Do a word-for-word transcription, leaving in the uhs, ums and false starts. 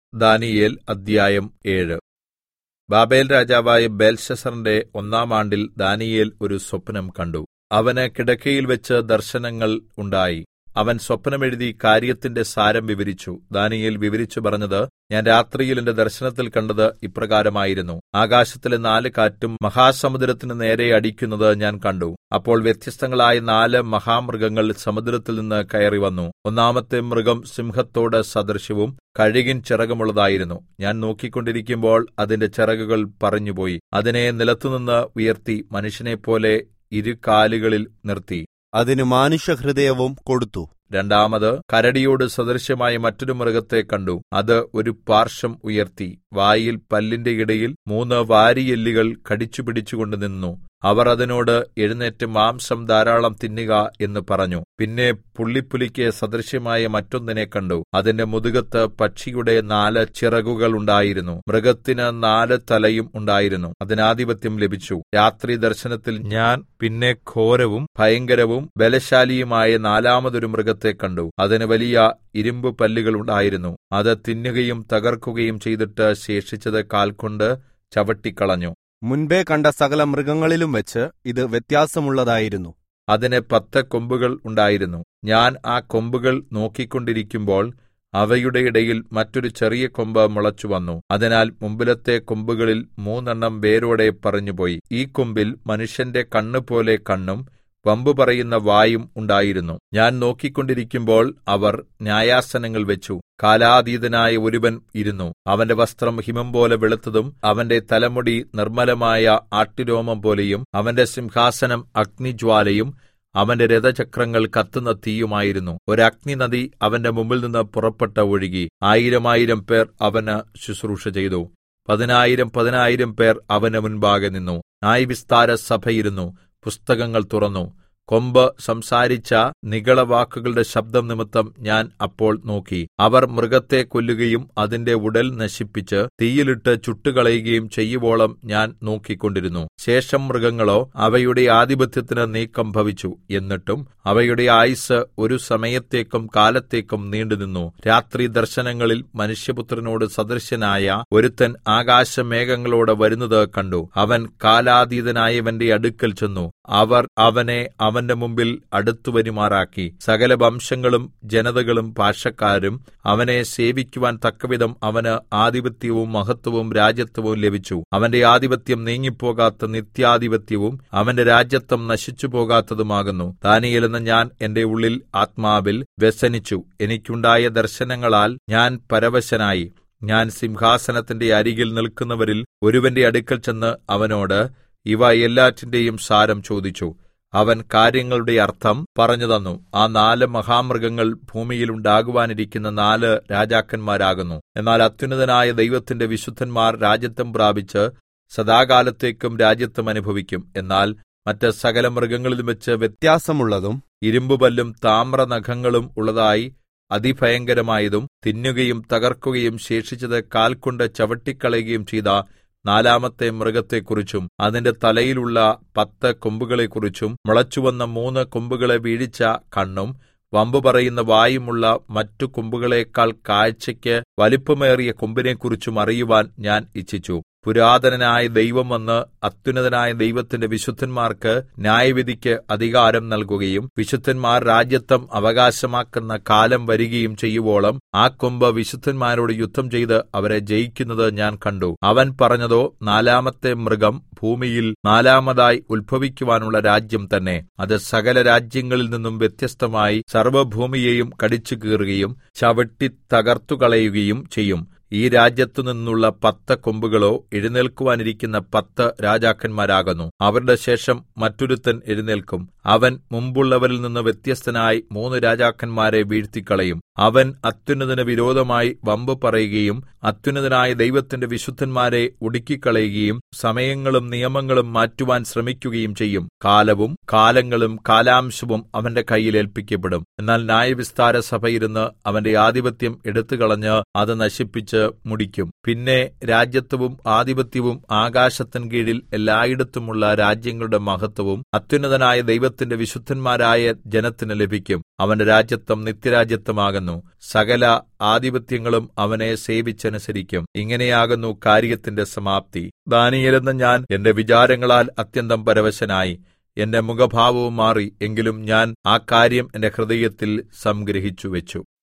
ദാനീയേൽ അദ്ധ്യായം ഏഴ്. ബാബേൽ രാജാവായ ബേൽശസ്സറിന്റെ ഒന്നാം ആണ്ടിൽ ദാനീയേൽ ഒരു സ്വപ്നം കണ്ടു. അവന് കിടക്കയിൽവെച്ച് ദർശനങ്ങൾ ഉണ്ടായി. അവൻ സ്വപ്നം എഴുതി കാര്യത്തിന്റെ സാരം വിവരിച്ചു. ദാനീയേൽ വിവരിച്ചു പറഞ്ഞത്, ഞാൻ രാത്രിയിൽ എന്റെ ദർശനത്തിൽ കണ്ടത് ഇപ്രകാരമായിരുന്നു. ആകാശത്തിലെ നാല് കാറ്റും മഹാസമുദ്രത്തിന് നേരെ അടിക്കുന്നത് ഞാൻ കണ്ടു. അപ്പോൾ വ്യത്യസ്തങ്ങളായ നാല് മഹാമൃഗങ്ങൾ സമുദ്രത്തിൽ നിന്ന് കയറി വന്നു. ഒന്നാമത്തെ മൃഗം സിംഹത്തോട് സദൃശവും കഴുകിൻ ചിറകുമുള്ളതായിരുന്നു. ഞാൻ നോക്കിക്കൊണ്ടിരിക്കുമ്പോൾ അതിന്റെ ചിറകുകൾ പറിഞ്ഞുപോയി. അതിനെ നിലത്തുനിന്ന് ഉയർത്തി മനുഷ്യനെപ്പോലെ ഇരുകാലുകളിൽ നിർത്തി. അതിന് മാനുഷഹൃദയവും കൊടുത്തു. രണ്ടാമത് കരടിയോട് സദൃശമായ മറ്റൊരു മൃഗത്തെ കണ്ടു. അത് ഒരു പാർശ്വം ഉയർത്തി വായിൽ പല്ലിന്റെ ഇടയിൽ മൂന്ന് വാരിയെല്ലുകൾ കടിച്ചുപിടിച്ചുകൊണ്ട് നിന്നു. അവർ അതിനോട്, എഴുന്നേറ്റ് മാംസം ധാരാളം തിന്നുക എന്ന് പറഞ്ഞു. പിന്നെ പുള്ളിപ്പുലിക്ക് സദൃശ്യമായ മറ്റൊന്നിനെ കണ്ടു. അതിന്റെ മുതുകത്ത് പക്ഷിയുടെ നാല് ചിറകുകൾ ഉണ്ടായിരുന്നു. മൃഗത്തിന് നാല് തലയും ഉണ്ടായിരുന്നു. അതിനാധിപത്യം ലഭിച്ചു. രാത്രി ദർശനത്തിൽ ഞാൻ പിന്നെ ഘോരവും ഭയങ്കരവും ബലശാലിയുമായ നാലാമതൊരു മൃഗത്തെ കണ്ടു. അതിന് വലിയ ഇരുമ്പ് പല്ലുകൾ ഉണ്ടായിരുന്നു. അത് തിന്നുകയും തകർക്കുകയും ചെയ്തിട്ട് ശേഷിച്ചത് കാൽകൊണ്ട് ചവിട്ടിക്കളഞ്ഞു. മുൻപേ കണ്ട സകല മൃഗങ്ങളിലും വെച്ച് ഇത് വ്യത്യാസമുള്ളതായിരുന്നു. അതിന് പത്ത് കൊമ്പുകൾ ഉണ്ടായിരുന്നു. ഞാൻ ആ കൊമ്പുകൾ നോക്കിക്കൊണ്ടിരിക്കുമ്പോൾ അവയുടെ ഇടയിൽ മറ്റൊരു ചെറിയ കൊമ്പ് മുളച്ചുവന്നു. അതിനാൽ മുമ്പിലത്തെ കൊമ്പുകളിൽ മൂന്നെണ്ണം വേരോടെ പറിഞ്ഞുപോയി. ഈ കൊമ്പിൽ മനുഷ്യന്റെ കണ്ണുപോലെ കണ്ണും വമ്പു പറയുന്ന വായും ഉണ്ടായിരുന്നു. ഞാൻ നോക്കിക്കൊണ്ടിരിക്കുമ്പോൾ അവർ ന്യായാസനങ്ങൾ വെച്ചു. കാലാതീതനായ ഒരുവൻ ഇരുന്നു. അവന്റെ വസ്ത്രം ഹിമം പോലെ വെളുത്തതും അവന്റെ തലമുടി നിർമ്മലമായ ആട്ടുരോമം പോലെയും അവന്റെ സിംഹാസനം അഗ്നിജ്വാലയും അവന്റെ രഥചക്രങ്ങൾ കത്തുന്ന തീയുമായിരുന്നു. ഒരു അഗ്നിനദി അവന്റെ മുമ്പിൽ നിന്ന് പുറപ്പെട്ട് ഒഴുകി. ആയിരം ആയിരം പേർ അവന് ശുശ്രൂഷ ചെയ്തു. പതിനായിരം പതിനായിരം പേർ അവന് മുൻപാകെ നിന്നു. ന്യായവിസ്താര സഭയിരുന്നു. പുസ്തകങ്ങൾ തുറന്നു. കൊമ്പ് സംസാരിച്ച നിഗളവാക്കുകളുടെ ശബ്ദം നിമിത്തം ഞാൻ അപ്പോൾ നോക്കി. അവർ മൃഗത്തെ കൊല്ലുകയും അതിന്റെ ഉടൽ നശിപ്പിച്ച് തീയിലിട്ട് ചുട്ടുകളയുകയും ചെയ്യുവോളം ഞാൻ നോക്കിക്കൊണ്ടിരുന്നു. ശേഷം മൃഗങ്ങളോ അവയുടെ ആധിപത്യത്തിന് നീക്കം ഭവിച്ചു. എന്നിട്ടും അവയുടെ ആയുസ്സ് ഒരു സമയത്തേക്കും കാലത്തേക്കും നീണ്ടുനിന്നു. രാത്രി ദർശനങ്ങളിൽ മനുഷ്യപുത്രനോട് സദൃശനായ ഒരുത്തൻ ആകാശമേഘങ്ങളോട് വരുന്നത് കണ്ടു. അവൻ കാലാതീതനായവന്റെ അടുക്കൽ ചെന്നു. അവർ അവനെ അവന്റെ മുമ്പിൽ അടുത്തുവരുമാറാക്കി. സകല വംശങ്ങളും ജനതകളും ഭാഷക്കാരും അവനെ സേവിക്കുവാൻ തക്കവിധം അവന് ആധിപത്യവും മഹത്വവും രാജത്വവും ലഭിച്ചു. അവന്റെ ആധിപത്യം നീങ്ങിപ്പോകാത്ത നിത്യാധിപത്യവും അവന്റെ രാജത്വം നശിച്ചു പോകാത്തതുമാകുന്നു. ദാനീയേൽ എന്ന ഞാൻ എന്റെ ഉള്ളിൽ ആത്മാവിൽ വ്യസനിച്ചു. എനിക്കുണ്ടായ ദർശനങ്ങളാൽ ഞാൻ പരവശനായി. ഞാൻ സിംഹാസനത്തിന്റെ അരികിൽ നിൽക്കുന്നവരിൽ ഒരുവന്റെ അടുക്കൽ ചെന്ന് അവനോട് ഇവ എല്ലാറ്റിന്റെയും സാരം ചോദിച്ചു. അവൻ കാര്യങ്ങളുടെ അർത്ഥം പറഞ്ഞു തന്നു. ആ നാല് മഹാമൃഗങ്ങൾ ഭൂമിയിൽ ഉണ്ടാകുവാനിരിക്കുന്ന നാല് രാജാക്കന്മാരാകുന്നു. എന്നാൽ അത്യുന്നതനായ ദൈവത്തിന്റെ വിശുദ്ധന്മാർ രാജത്വം പ്രാപിച്ച് സദാകാലത്തേക്കും രാജത്വം അനുഭവിക്കും. എന്നാൽ മറ്റ് സകല മൃഗങ്ങളിലും വെച്ച് വ്യത്യാസമുള്ളതും ഇരുമ്പുപല്ലും താമ്രനഖങ്ങളും ഉള്ളതായി അതിഭയങ്കരമായതും തിന്നുകയും തകർക്കുകയും ശേഷിച്ചത് കാൽകൊണ്ട് ചവിട്ടിക്കളയുകയും ചെയ്ത നാലാമത്തെ മൃഗത്തെക്കുറിച്ചും അതിന്റെ തലയിലുള്ള പത്ത് കൊമ്പുകളെക്കുറിച്ചും മുളച്ചുവന്ന മൂന്ന് കൊമ്പുകളെ വീഴിച്ച കണ്ണും വമ്പു പറയുന്ന വായുമുള്ള മറ്റു കൊമ്പുകളേക്കാൾ കാഴ്ചയ്ക്ക് വലിപ്പമേറിയ കൊമ്പിനെക്കുറിച്ചും അറിയുവാൻ ഞാൻ ഇച്ഛിച്ചു. പുരാതനനായ ദൈവം വന്ന് അത്യുന്നതനായ ദൈവത്തിന്റെ വിശുദ്ധന്മാർക്ക് ന്യായവിധിക്ക് അധികാരം നൽകുകയും വിശുദ്ധന്മാർ രാജത്വം അവകാശമാക്കുന്ന കാലം വരികയും ചെയ്യുവോളം ആ കൊമ്പ് വിശുദ്ധന്മാരോട് യുദ്ധം ചെയ്ത് അവരെ ജയിക്കുന്നത് ഞാൻ കണ്ടു. അവൻ പറഞ്ഞതോ, നാലാമത്തെ മൃഗം ഭൂമിയിൽ നാലാമതായി ഉത്ഭവിക്കുവാനുള്ള രാജ്യം തന്നെ. അത് സകല രാജ്യങ്ങളിൽ നിന്നും വ്യത്യസ്തമായി സർവ്വഭൂമിയെയും കടിച്ചു കീറുകയും ചവിട്ടി തകർത്തുകളയുകയും ചെയ്യും. ഈ രാജ്യത്തു നിന്നുള്ള പത്ത് കൊമ്പുകളോ എഴുന്നേൽക്കുവാനിരിക്കുന്ന പത്ത് രാജാക്കന്മാരാകുന്നു. അവരുടെ ശേഷം മറ്റൊരുത്തൻ എഴുന്നേൽക്കും. അവൻ മുമ്പുള്ളവരിൽ നിന്ന് വ്യത്യസ്തനായി മൂന്ന് രാജാക്കന്മാരെ വീഴ്ത്തിക്കളയും. അവൻ അത്യുന്നതന് വിരോധമായി വമ്പ് പറയുകയും അത്യുന്നതനായ ദൈവത്തിന്റെ വിശുദ്ധന്മാരെ ഒടുക്കിക്കളയുകയും സമയങ്ങളും നിയമങ്ങളും മാറ്റുവാൻ ശ്രമിക്കുകയും ചെയ്യും. കാലവും കാലങ്ങളും കാലാംശവും അവന്റെ കയ്യിൽ ഏൽപ്പിക്കപ്പെടും. എന്നാൽ ന്യായവിസ്താര സഭയിരുന്ന് അവന്റെ ആധിപത്യം എടുത്തുകളഞ്ഞ് അത് നശിപ്പിച്ച് വെച്ച് മുടിക്കും. പിന്നെ രാജത്വവും ആധിപത്യവും ആകാശത്തിൻ കീഴിൽ എല്ലായിടത്തുമുള്ള രാജ്യങ്ങളുടെ മഹത്വവും അത്യുന്നതനായ ദൈവത്തിന്റെ വിശുദ്ധന്മാരായ ജനത്തിന് ലഭിക്കും. അവന്റെ രാജത്വം നിത്യരാജത്വമാകുന്നു. സകല ആധിപത്യങ്ങളും അവനെ സേവിച്ചനുസരിക്കും. ഇങ്ങനെയാകുന്നു കാര്യത്തിന്റെ സമാപ്തി. ദാനീയേലെന്ന ഞാൻ എന്റെ വിചാരങ്ങളാൽ അത്യന്തം പരവശനായി. എന്റെ മുഖഭാവവും മാറി. എങ്കിലും ഞാൻ ആ കാര്യം എന്റെ ഹൃദയത്തിൽ സംഗ്രഹിച്ചു വെച്ചു.